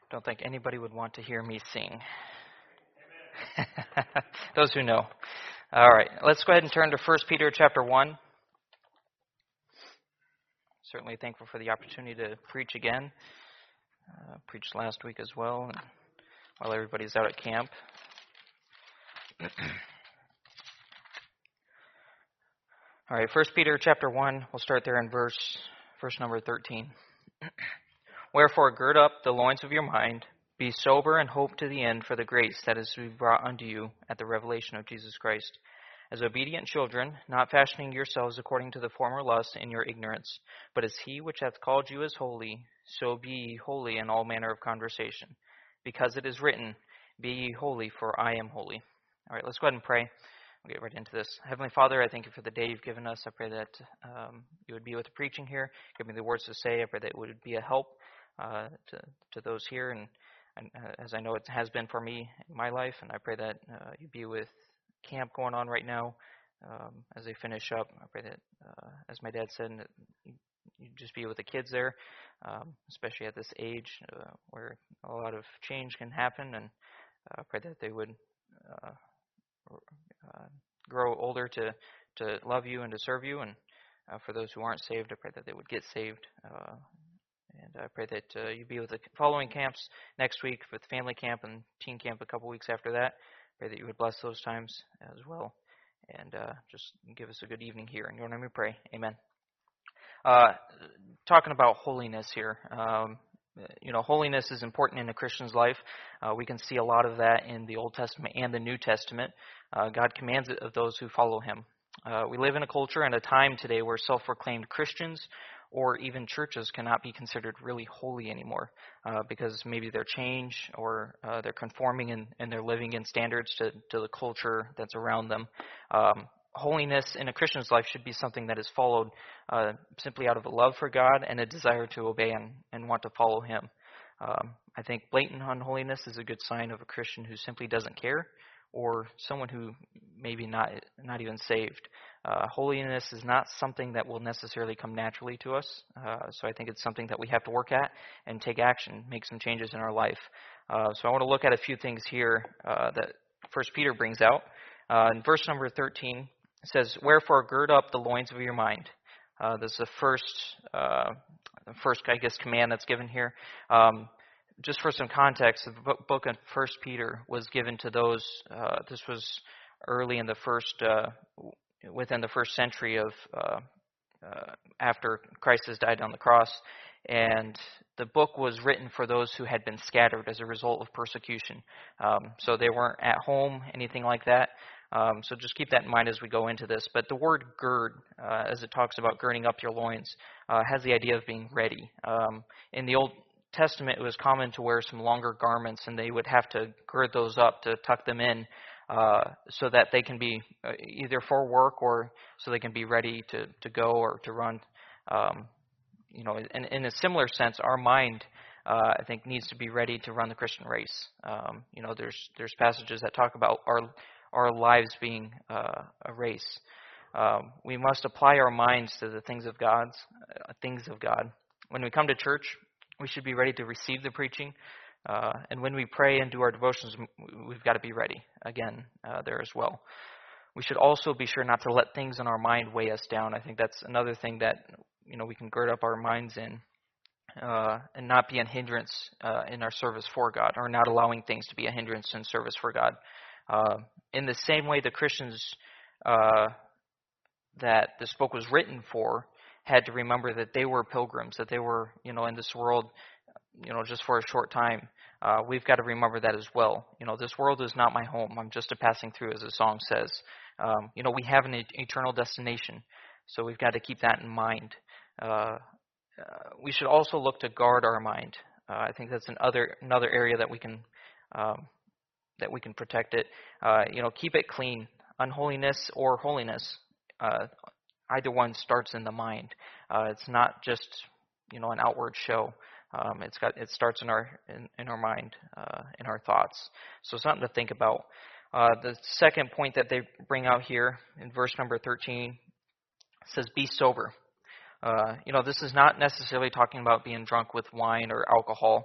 Don't think anybody would want to hear me sing. Those who know. All right, let's go ahead and turn to 1 Peter chapter 1. Certainly thankful for the opportunity to preach again. Preached last week as well, and while everybody's out at camp. All right, 1 Peter chapter 1, we'll start there in verse number 13. Wherefore gird up the loins of your mind, be sober, and hope to the end for the grace that is to be brought unto you at the revelation of Jesus Christ. As obedient children, not fashioning yourselves according to the former lust in your ignorance, but as he which hath called you is holy, so be ye holy in all manner of conversation. Because it is written, be ye holy, for I am holy. All right, let's go ahead and pray. We'll get right into this. Heavenly Father, I thank you for the day you've given us. I pray that you would be with the preaching here. Give me the words to say. I pray that it would be a help to those here, and as I know it has been for me in my life, and I pray that you be with camp going on right now as they finish up. I pray that, as my dad said, that you just be with the kids there, especially at this age where a lot of change can happen, and I pray that they would grow older to love you and to serve you, and for those who aren't saved, I pray that they would get saved. And I pray that you be with the following camps next week, with family camp and teen camp a couple weeks after that. Pray that you would bless those times as well. And just give us a good evening here. In your name we pray. Amen. Talking about holiness here. Holiness is important in a Christian's life. We can see a lot of that in the Old Testament and the New Testament. God commands it of those who follow him. We live in a culture and a time today where self-proclaimed Christians or even churches cannot be considered really holy anymore because maybe they're changed or they're conforming and they're living in standards to the culture that's around them. Holiness in a Christian's life should be something that is followed simply out of a love for God and a desire to obey and want to follow him. I think blatant unholiness is a good sign of a Christian who simply doesn't care, or someone who maybe not even saved. Holiness is not something that will necessarily come naturally to us, so I think it's something that we have to work at and take action, make some changes in our life. So I want to look at a few things here that 1 Peter brings out. In verse number 13, it says, wherefore gird up the loins of your mind. This is the first, command that's given here. Just for some context, the book of 1 Peter was given to those, this was early in the within the first century of after Christ has died on the cross, and the book was written for those who had been scattered as a result of persecution. So they weren't at home, anything like that. So just keep that in mind as we go into this. But the word gird, as it talks about girding up your loins, has the idea of being ready. In the Old Testament, it was common to wear some longer garments, and they would have to gird those up to tuck them in so that they can be either for work or so they can be ready to go or to run. In a similar sense, our mind, I think, needs to be ready to run the Christian race. There's passages that talk about our lives being a race. We must apply our minds to the things of God. When we come to church, we should be ready to receive the preaching. And when we pray and do our devotions, we've got to be ready again there as well. We should also be sure not to let things in our mind weigh us down. I think that's another thing that we can gird up our minds in and not be a hindrance in our service for God, or not allowing things to be a hindrance in service for God. In the same way, the Christians that this book was written for had to remember that they were pilgrims, that they were, in this world, just for a short time. We've got to remember that as well. This world is not my home. I'm just a passing through, as the song says. We have an eternal destination, so we've got to keep that in mind. We should also look to guard our mind. I think that's another area that we can protect it. Keep it clean. Unholiness or holiness, either one starts in the mind. It's not just an outward show. It starts in our mind, in our thoughts. So something to think about. The second point that they bring out here in verse number 13 says, "Be sober." This is not necessarily talking about being drunk with wine or alcohol,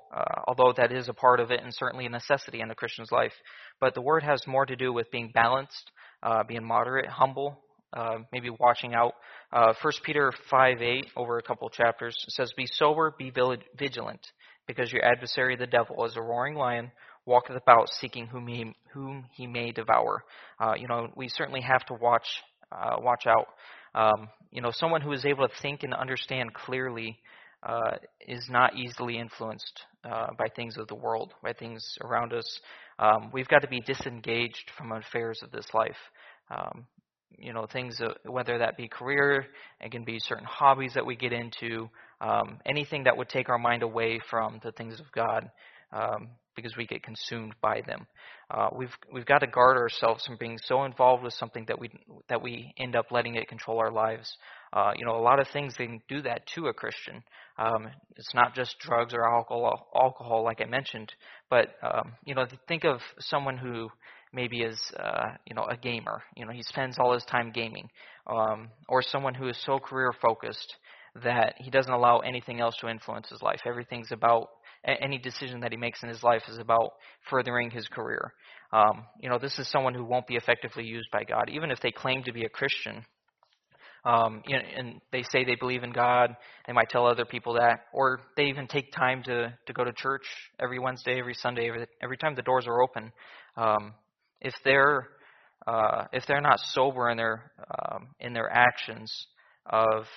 although that is a part of it and certainly a necessity in a Christian's life. But the word has more to do with being balanced, being moderate, humble, maybe watching out. 1 Peter 5:8, over a couple chapters, says, "Be sober, be vigilant, because your adversary the devil, as a roaring lion, walketh about seeking whom he may devour." We certainly have to watch out. Someone who is able to think and understand clearly is not easily influenced by things of the world, by things around us. We've got to be disengaged from affairs of this life. Things, whether that be career, it can be certain hobbies that we get into, anything that would take our mind away from the things of God, because we get consumed by them. We've got to guard ourselves from being so involved with something that we end up letting it control our lives. A lot of things, they can do that to a Christian. It's not just drugs or alcohol, like I mentioned, but think of someone who maybe is a gamer. He spends all his time gaming, or someone who is so career focused that he doesn't allow anything else to influence his life. Everything's about, any decision that he makes in his life is about furthering his career. This is someone who won't be effectively used by God, even if they claim to be a Christian. And they say they believe in God. They might tell other people that, or they even take time to go to church every Wednesday, every Sunday, every time the doors are open. If they're not sober in their actions of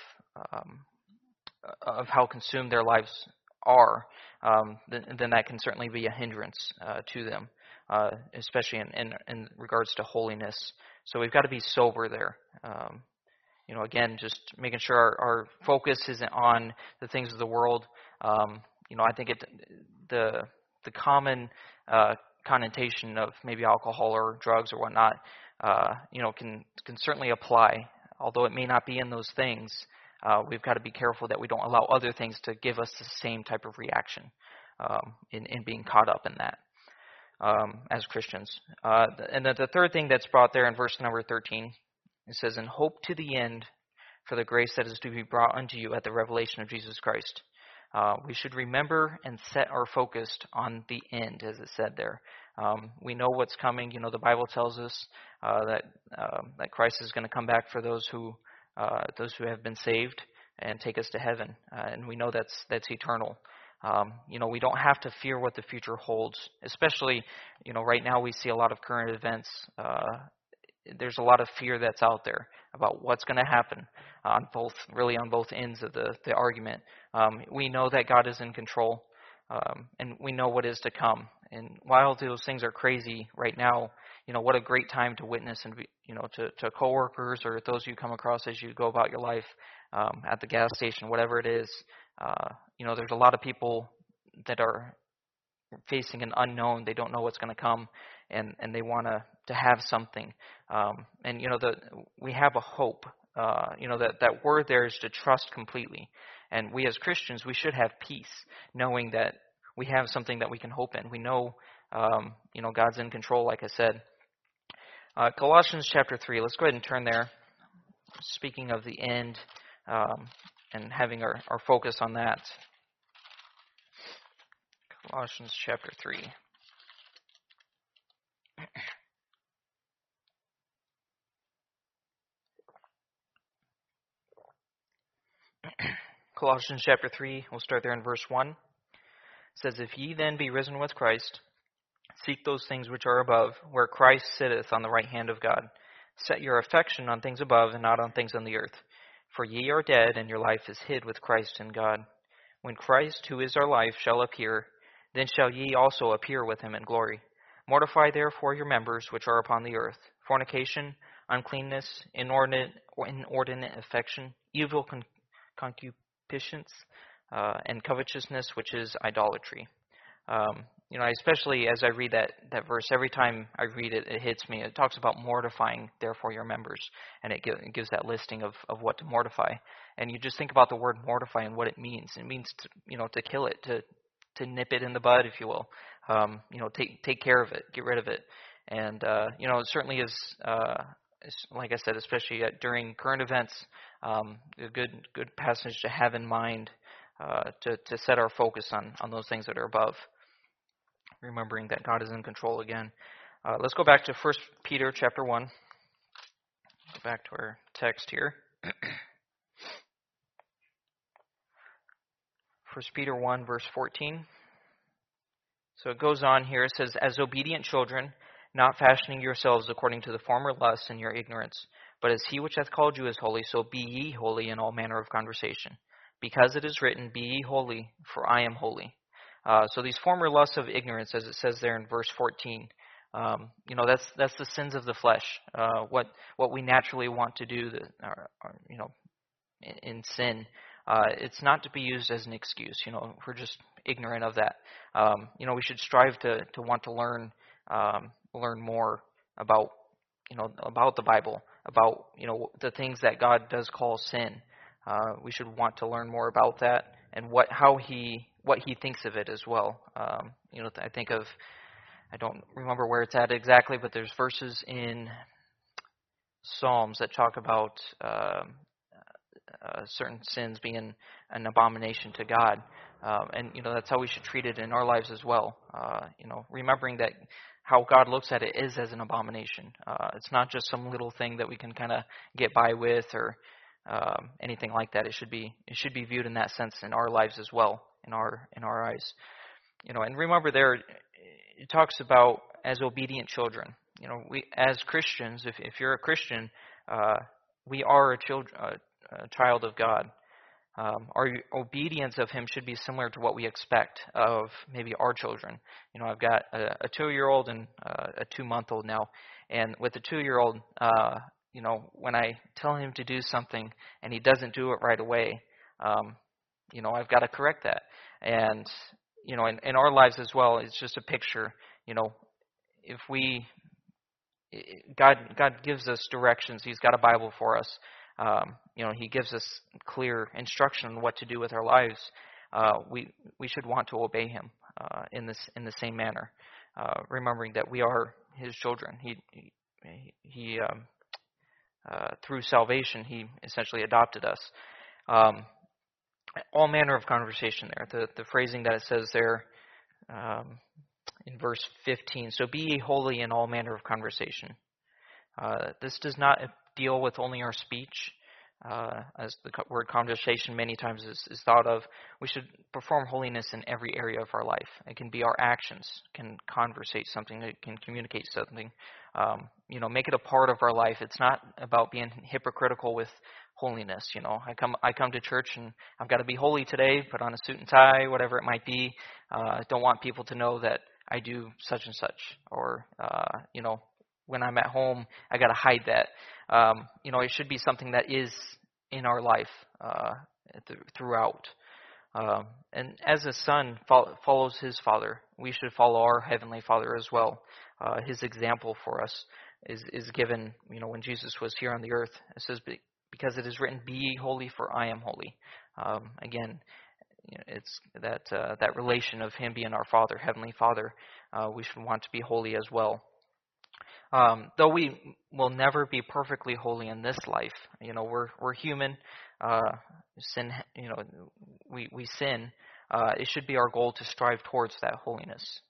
how consumed their lives are, then that can certainly be a hindrance to them, especially in regards to holiness. So we've got to be sober there. Again, just making sure our focus isn't on the things of the world. I think the common connotation of maybe alcohol or drugs or whatnot, can certainly apply. Although it may not be in those things, we've got to be careful that we don't allow other things to give us the same type of reaction in being caught up in that as Christians. And then the third thing that's brought there in verse number 13, it says, "And hope to the end for the grace that is to be brought unto you at the revelation of Jesus Christ." We should remember and set our focus on the end, as it said there. We know what's coming. The Bible tells us that Christ is going to come back for those who have been saved and take us to heaven, and we know that's eternal. We don't have to fear what the future holds, especially right now we see a lot of current events. There's a lot of fear that's out there about what's going to happen on both ends of the argument. We know that God is in control, and we know what is to come. And while those things are crazy right now, what a great time to witness and to coworkers or those you come across as you go about your life, at the gas station, whatever it is. There's a lot of people that are facing an unknown. They don't know what's going to come, and they want to have something. And we have a hope. That word there is to trust completely. And we as Christians, we should have peace, knowing that we have something that we can hope in. We know, God's in control, like I said. Colossians chapter 3, let's go ahead and turn there. Speaking of the end, and having our focus on that. Colossians chapter 3. Colossians chapter 3, we'll start there in verse 1. It says, "If ye then be risen with Christ, seek those things which are above, where Christ sitteth on the right hand of God. Set your affection on things above, and not on things on the earth. For ye are dead, and your life is hid with Christ in God. When Christ, who is our life, shall appear, then shall ye also appear with him in glory. Mortify therefore your members which are upon the earth, fornication, uncleanness, inordinate affection, evil concupiscence, and covetousness, which is idolatry." Especially as I read that verse, every time I read it, it hits me. It talks about mortifying, therefore, your members, and it gives that listing of what to mortify. And you just think about the word mortify and what it means. It means to kill it, to nip it in the bud, if you will. Take care of it, get rid of it. And it certainly is, like I said, especially during current events, a good passage to have in mind, to set our focus on those things that are above. remembering that God is in control again. Let's go back to 1 Peter chapter 1. Go back to our text here. 1 Peter 1, verse 14. So it goes on here. It says, "As obedient children, not fashioning yourselves according to the former lusts in your ignorance, but as he which hath called you is holy, so be ye holy in all manner of conversation. Because it is written, Be ye holy, for I am holy." So these former lusts of ignorance, as it says there in verse 14, that's the sins of the flesh. What we naturally want to do, in sin. It's not to be used as an excuse. If we're just ignorant of that. We should strive to want to learn more about the Bible, about the things that God does call sin. We should want to learn more about that and what he thinks of it as well. I don't remember where it's at exactly, but there's verses in Psalms that talk about certain sins being an abomination to God. And that's how we should treat it in our lives as well. Remembering that how God looks at it is as an abomination. It's not just some little thing that we can kind of get by with or anything like that. It should be viewed in that sense in our lives as well, in our eyes. And remember there, it talks about as obedient children. We as Christians, if you're a Christian, we are a child of God. Our obedience of Him should be similar to what we expect of maybe our children. I've got a 2-year-old and a 2-month-old now, and with the 2-year-old, when I tell him to do something and he doesn't do it right away, I've got to correct that. And in our lives as well, it's just a picture. If God gives us directions, He's got a Bible for us. He gives us clear instruction on what to do with our lives. We should want to obey Him in the same manner, remembering that we are His children. He through salvation, He essentially adopted us. All manner of conversation there. The phrasing that it says there in verse 15. So be ye holy in all manner of conversation. This does not deal with only our speech, as the word conversation many times is thought of. We should perform holiness in every area of our life. It can be our actions, can conversate something, it can communicate something. Make it a part of our life. It's not about being hypocritical with holiness. I come to church and I've got to be holy today, put on a suit and tie, whatever it might be. I don't want people to know that I do such and such, or when I'm at home, I got to hide that. It should be something that is in our life throughout. And as a son follows his father, we should follow our heavenly Father as well. His example for us is given, when Jesus was here on the earth. It says, because it is written, Be ye holy, for I am holy. Again, it's that relation of Him being our Father, heavenly Father. We should want to be holy as well. Though we will never be perfectly holy in this life, we're human. Sin, we sin. It should be our goal to strive towards that holiness,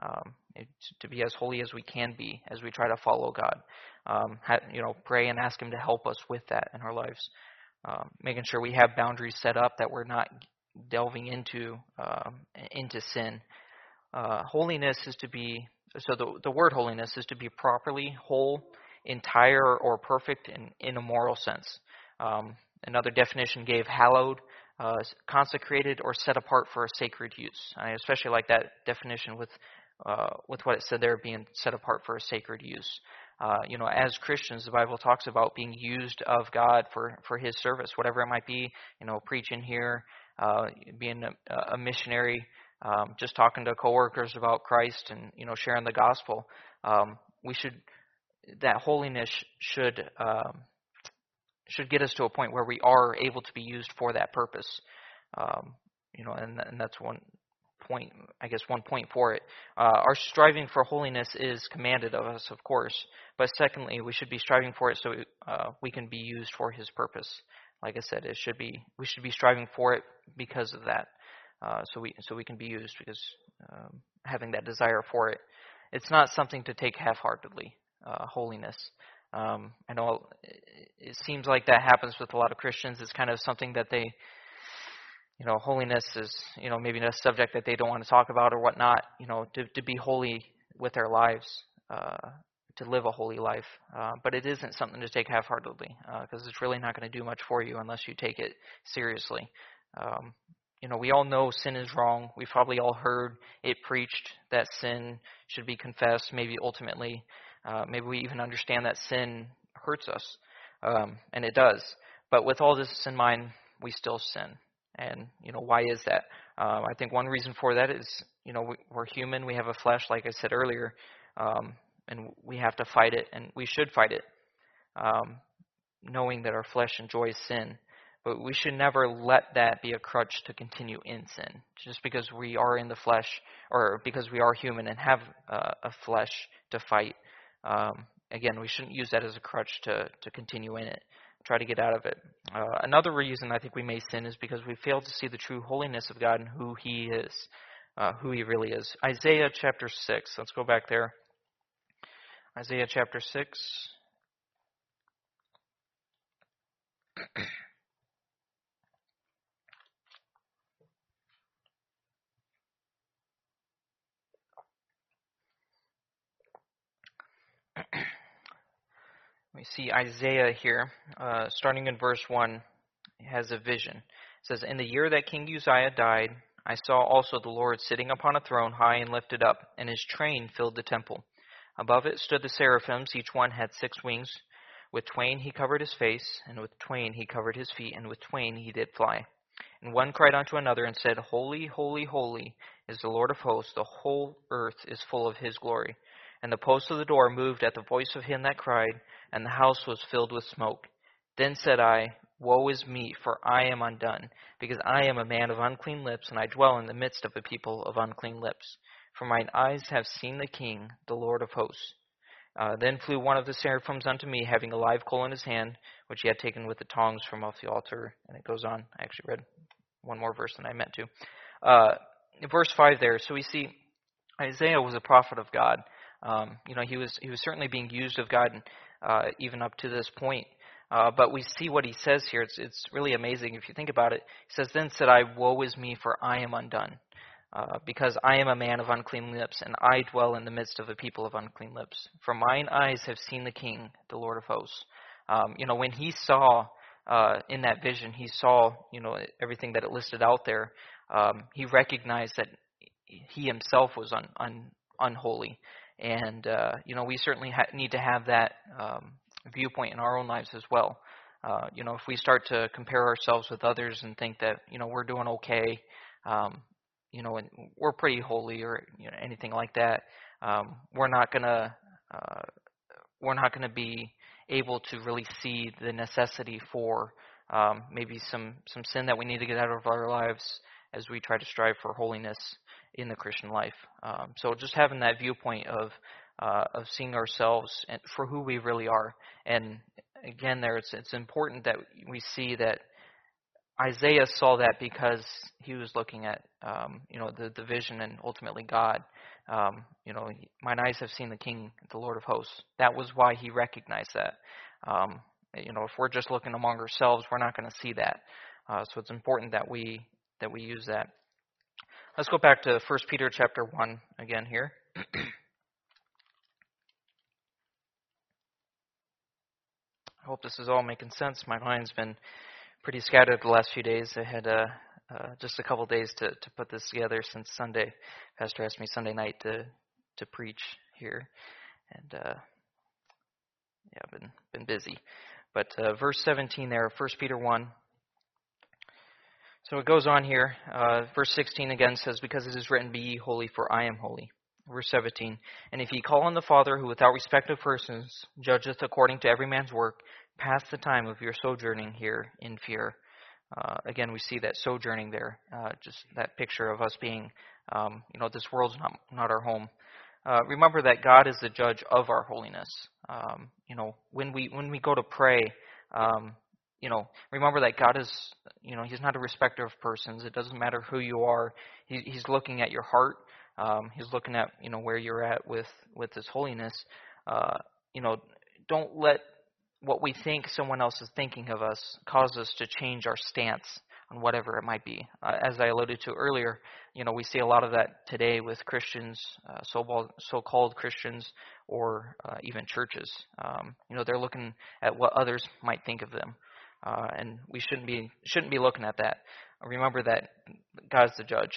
to be as holy as we can be as we try to follow God. Pray and ask Him to help us with that in our lives. Making sure we have boundaries set up, that we're not delving into sin. Holiness is to be. So the word holiness is to be properly whole, entire, or perfect in a moral sense. Another definition gave hallowed, consecrated, or set apart for a sacred use. I especially like that definition with what it said there, being set apart for a sacred use. As Christians, the Bible talks about being used of God for His service, whatever it might be. Preaching here, being a missionary. Just talking to coworkers about Christ and sharing the gospel. That holiness should get us to a point where we are able to be used for that purpose. And that's one point. I guess one point for it. Our striving for holiness is commanded of us, of course. But secondly, we should be striving for it so we can be used for His purpose. Like I said, we should be striving for it because of that. So we can be used, because having that desire for it. It's not something to take half-heartedly, holiness. I know it seems like that happens with a lot of Christians. It's kind of something that they, holiness is, maybe a subject that they don't want to talk about or whatnot, to be holy with their lives, to live a holy life. But it isn't something to take half-heartedly, because it's really not going to do much for you unless you take it seriously. We all know sin is wrong. We've probably all heard it preached that sin should be confessed, maybe ultimately. Maybe we even understand that sin hurts us, and it does. But with all this in mind, we still sin. And, why is that? I think one reason for that is, we're human. We have a flesh, like I said earlier, and we have to fight it, and we should fight it, knowing that our flesh enjoys sin. But we should never let that be a crutch to continue in sin. Just because we are in the flesh, or because we are human and have a flesh to fight, again, we shouldn't use that as a crutch to continue in it. Try to get out of it. Another reason I think we may sin is because we fail to see the true holiness of God and who He is, who He really is. Isaiah chapter 6. Let's go back there. Isaiah chapter 6. We see Isaiah here, starting in verse 1, has a vision. It says, "In the year that King Uzziah died, I saw also the Lord sitting upon a throne high and lifted up, and His train filled the temple. Above it stood the seraphims, each one had 6 wings. With twain He covered His face, and with twain He covered His feet, and with twain He did fly. And one cried unto another and said, Holy, holy, holy is the Lord of hosts, the whole earth is full of His glory. And the posts of the door moved at the voice of him that cried, and the house was filled with smoke. Then said I, Woe is me, for I am undone, because I am a man of unclean lips, and I dwell in the midst of a people of unclean lips. For mine eyes have seen the King, the Lord of hosts. Then flew one of the seraphims unto me, having a live coal in his hand, which he had taken with the tongs from off the altar." And it goes on. I actually read one more verse than I meant to. Verse 5 there. So we see Isaiah was a prophet of God. He was certainly being used of God, even up to this point. But we see what he says here. It's really amazing if you think about it. He says, "Then said I, Woe is me, for I am undone, because I am a man of unclean lips, and I dwell in the midst of a people of unclean lips. For mine eyes have seen the King, the Lord of hosts." When he saw in that vision, he saw everything that it listed out there. He recognized that he himself was unholy. And, we certainly need to have that viewpoint in our own lives as well. If we start to compare ourselves with others and think that, we're doing okay, and we're pretty holy or anything like that, we're not gonna be able to really see the necessity for maybe some sin that we need to get out of our lives as we try to strive for holiness in the Christian life. So just having that viewpoint of seeing ourselves for who we really are. And again, it's important that we see that Isaiah saw that because he was looking at the vision and ultimately God. Mine eyes have seen the King, the Lord of hosts. That was why he recognized that. If we're just looking among ourselves, we're not going to see that. So it's important that we use that. Let's go back to 1 Peter chapter 1 again here. I hope this is all making sense. My mind's been pretty scattered the last few days. I had just a couple days to put this together since Sunday. Pastor asked me Sunday night to preach here. And I've been busy. But verse 17 there, 1 Peter 1. So it goes on here. Verse 16 again says, "Because it is written, Be ye holy, for I am holy." Verse 17, "And if ye call on the Father, who without respect of persons judgeth according to every man's work, pass the time of your sojourning here in fear." Again, we see that sojourning there, just that picture of us being, this world's not our home. Remember that God is the judge of our holiness. When we go to pray, remember that God is, He's not a respecter of persons. It doesn't matter who you are. He's looking at your heart. He's looking at, where you're at with His holiness. You know, don't let what we think someone else is thinking of us cause us to change our stance on whatever it might be. As I alluded to earlier, we see a lot of that today with Christians, so-called Christians, or even churches. They're looking at what others might think of them, and we shouldn't be looking at that. Remember that God's the judge.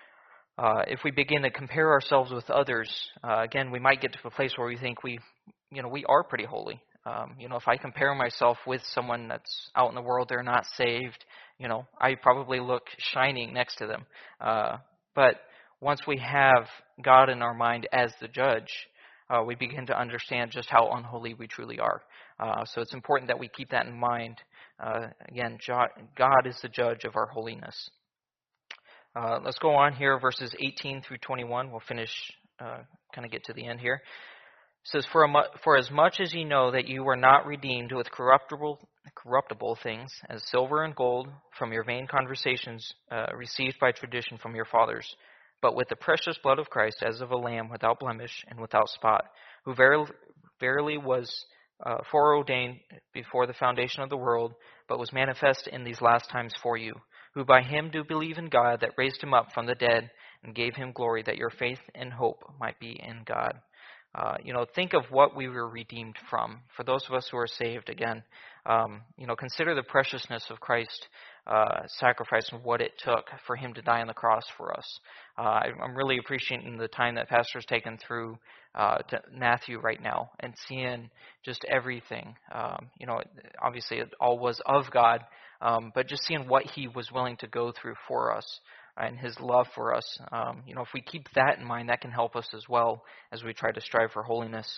If we begin to compare ourselves with others, again, we might get to a place where we think we are pretty holy. If I compare myself with someone that's out in the world, they're not saved, I probably look shining next to them. But once we have God in our mind as the judge, we begin to understand just how unholy we truly are. So it's important that we keep that in mind. Again, God is the judge of our holiness. Let's go on here, verses 18 through 21. We'll finish, kind of get to the end here. It says, For as much as ye know that you were not redeemed with corruptible things, as silver and gold, from your vain conversations received by tradition from your fathers, but with the precious blood of Christ, as of a lamb without blemish and without spot, who verily was foreordained before the foundation of the world, but was manifest in these last times for you, who by him do believe in God, that raised him up from the dead, and gave him glory, that your faith and hope might be in God. Think of what we were redeemed from. For those of us who are saved, again, consider the preciousness of Christ's sacrifice and what it took for him to die on the cross for us. I'm really appreciating the time that Pastor's taken through to Matthew right now and seeing just everything. Obviously it all was of God, but just seeing what he was willing to go through for us and his love for us. If we keep that in mind, that can help us as well as we try to strive for holiness.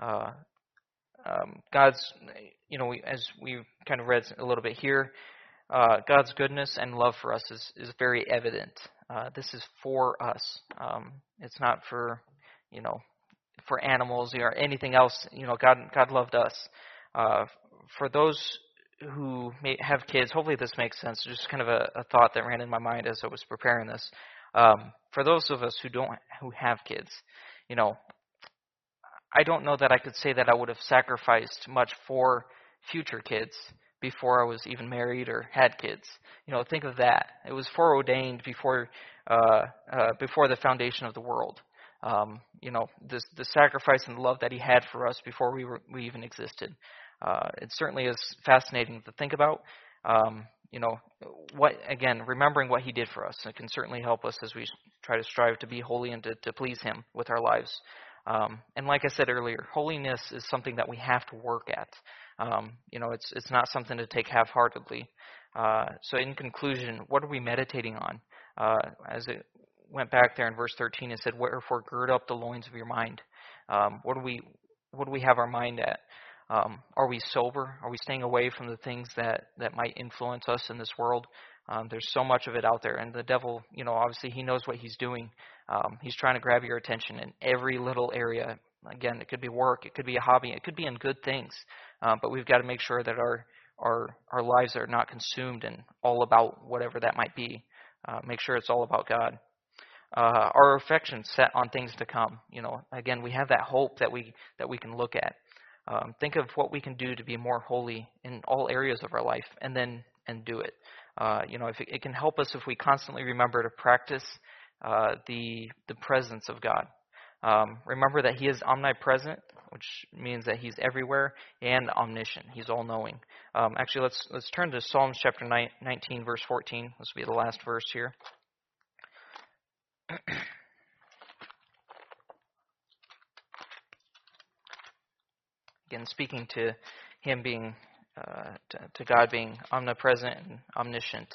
God's, as we kind of read a little bit here, God's goodness and love for us is very evident. This is for us. It's not for, for animals or anything else. God loved us. For those who may have kids, hopefully this makes sense. Just kind of a thought that ran in my mind as I was preparing this. For those of us who have kids, I don't know that I could say that I would have sacrificed much for future kids before I was even married or had kids. Think of that. It was foreordained before the foundation of the world. The sacrifice and the love that he had for us before we even existed. It certainly is fascinating to think about. Remembering what he did for us, it can certainly help us as we try to strive to be holy and to please him with our lives. And like I said earlier, holiness is something that we have to work at. It's not something to take half-heartedly. So in conclusion, what are we meditating on? As it went back there in verse 13, it said, "Wherefore gird up the loins of your mind." What do we have our mind at? Are we sober? Are we staying away from the things that might influence us in this world? There's so much of it out there, and the devil, obviously he knows what he's doing. He's trying to grab your attention in every little area. Again, it could be work, it could be a hobby, it could be in good things, but we've got to make sure that our lives are not consumed and all about whatever that might be. Make sure it's all about God. Our affections set on things to come. Again, we have that hope that we can look at. Think of what we can do to be more holy in all areas of our life, and do it. If it can help us if we constantly remember to practice the presence of God. Remember that he is omnipresent, which means that he's everywhere, and omniscient. He's all-knowing. Actually, let's turn to Psalms chapter 19, verse 14. This will be the last verse here. Again, speaking to him being, to God being omnipresent and omniscient.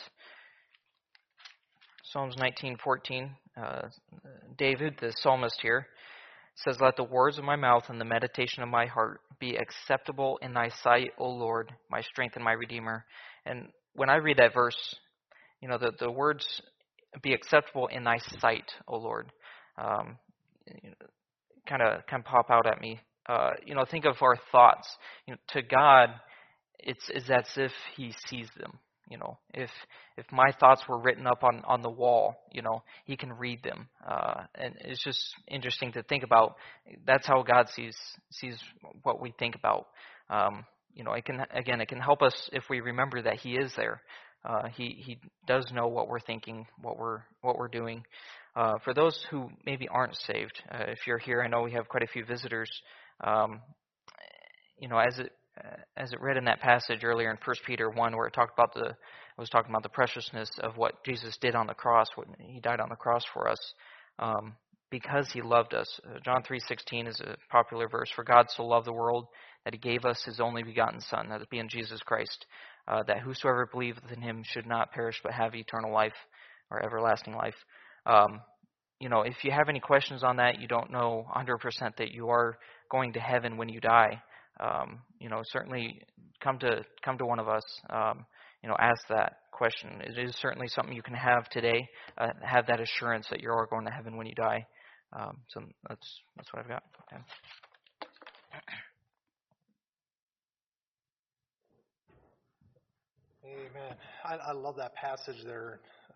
Psalms 19:14. David, the psalmist here, says, "Let the words of my mouth and the meditation of my heart be acceptable in thy sight, O Lord, my strength and my Redeemer." And when I read that verse, the words "be acceptable in thy sight, O Lord," kind of pop out at me. Think of our thoughts. To God, it's as if he sees them. if my thoughts were written up on the wall, he can read them. And it's just interesting to think about. That's how God sees what we think about. It can help us if we remember that he is there. He does know what we're thinking, what we're doing. For those who maybe aren't saved, if you're here, I know we have quite a few visitors. As it read in that passage earlier in 1 Peter 1, where it was talking about the preciousness of what Jesus did on the cross, when he died on the cross for us, because he loved us. John 3:16 is a popular verse. For God so loved the world that he gave us his only begotten Son, that it be in Jesus Christ, that whosoever believeth in him should not perish but have eternal life or everlasting life. If you have any questions on that, you don't know 100% that you are going to heaven when you die. Certainly come to one of us. Ask that question. It is certainly something you can have today. Have that assurance that you are going to heaven when you die. So that's what I've got. Okay. Amen. I love that passage there.